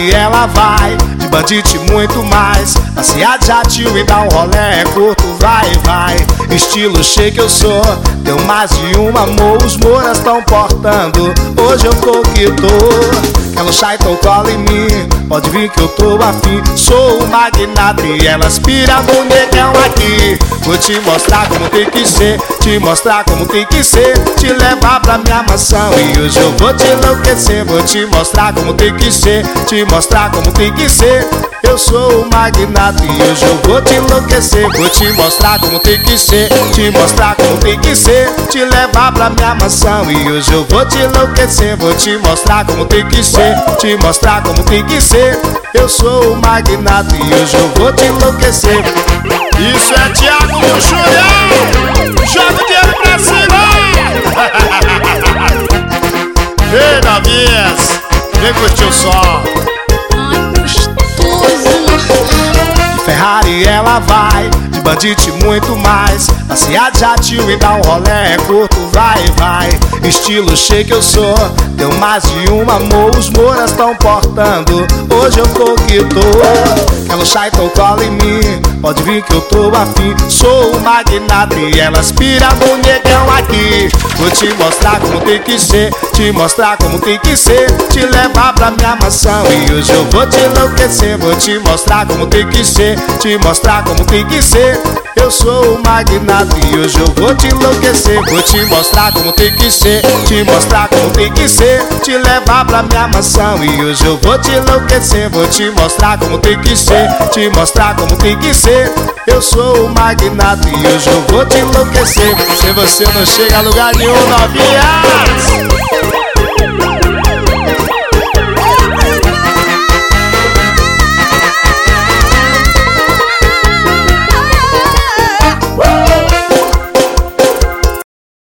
Ferrari ela vai, de bandite muito mais. Passear de jatinho e dar um rolé é curto, vai, vai. Estilo shake eu sou, tenho mais de um amor. Os moras tão portando, hoje eu tô que tô. Quero chá, então cola em mim, pode vir que eu tô afim. Sou o magnata e elas piram no negão aqui. Vou te mostrar como tem que ser, te mostrar como tem que ser, te levar pra minha mansão e hoje eu vou te enlouquecer. Vou te mostrar como tem que ser, te mostrar como tem que ser. Eu sou o magnata e hoje eu vou te enlouquecer. Vou te mostrar como tem que ser, te mostrar como tem que ser, te levar pra minha mansão e hoje eu vou te enlouquecer. Vou te mostrar como tem que ser, te mostrar como tem que ser. Eu sou o magnata e hoje eu vou te enlouquecer. Isso é Thiago Júnior! Joga o dinheiro pra cima! Ei, novinhas, vem curtir o som. Ferrari ela vai, de bandite muito mais. Passear de jatinho e dar um rolé é curto, vai, vai. Estilo shake eu sou, tenho mais de um amor. Os moras tão portando, hoje eu tô que tô. Quero chá, então cola em mim, pode vir que eu tô afim. Sou o magnata e elas piram no negão aqui. Vou te mostrar como tem que ser, te mostrar como tem que ser, te levar pra minha mansão e hoje eu vou te enlouquecer. Vou te mostrar como tem que ser, te mostrar como tem que ser. Eu sou o magnata e hoje eu vou te enlouquecer. Vou te mostrar como tem que ser, te mostrar como tem que ser, te levar pra minha mansão e hoje eu vou te enlouquecer. Vou te mostrar como tem que ser, te mostrar como tem que ser. Eu sou o magnata e hoje eu vou te enlouquecer. Se você não chega a lugar nenhum, novinhas,